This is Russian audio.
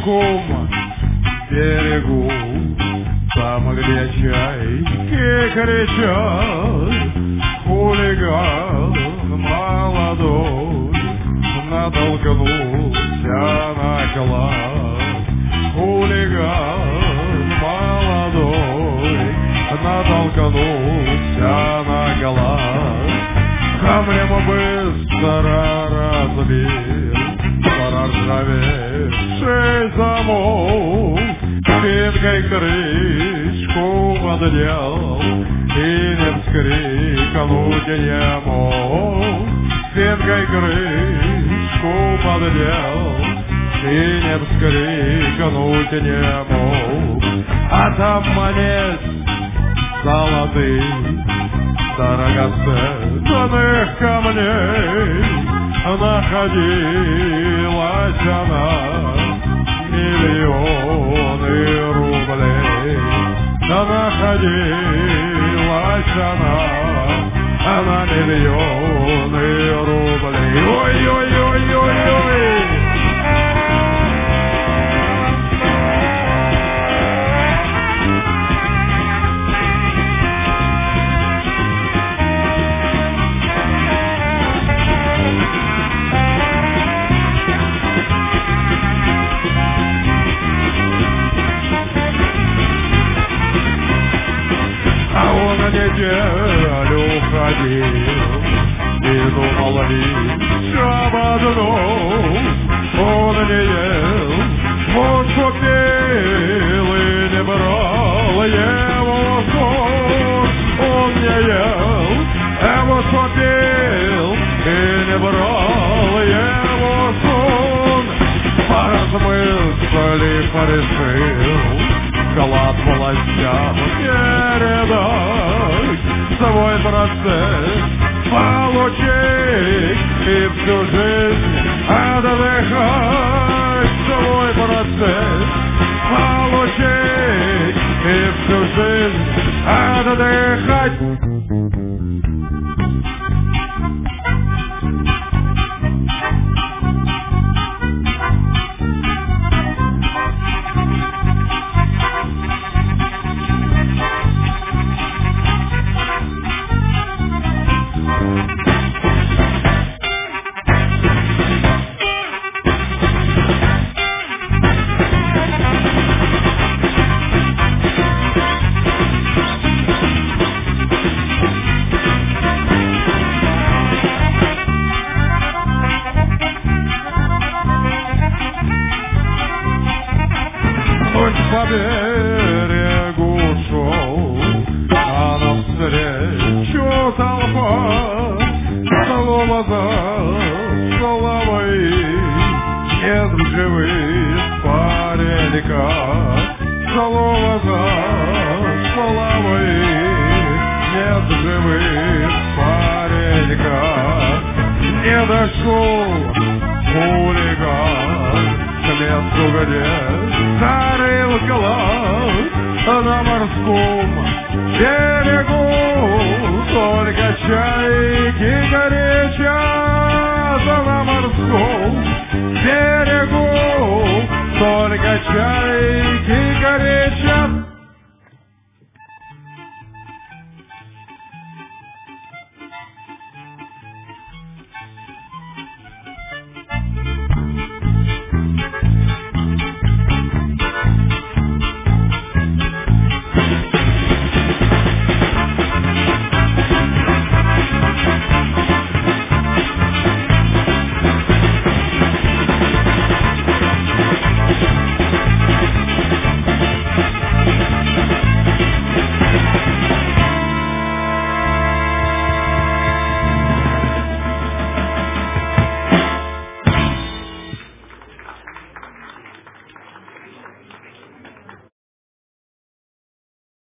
морском берегу, там, где чайки кричат, хулиган молодой натолкнулся на клад. Хулиган молодой натолкнулся на клад. Камнем быстро разбил проржавевший замок, спинкой крышку поднял и не вскрикнуть не мог. Спинкой крышку поднял и не вскрикнуть не мог. А там монет золотых, драгоценных камней находилась она миллионы рублей. Да находилась она миллионы рублей. Ой-ой-ой-ой-ой! Неделю ходил и думал лишь об одном. Он не ел, он купил и не брал его сон. Он не ел, его купил и не брал его сон. Поразмыслив, решил клад властям передать, свой процесс получить и всю жизнь отдыхать. Свой процесс получить и всю жизнь отдыхать. По берегу шел, а навстречу толпа, слово за словой, нет в живых паренька. Слово за словой, нет в живых паренька. Не дошел хулиган к месту, где зарыл клад на морском берегу.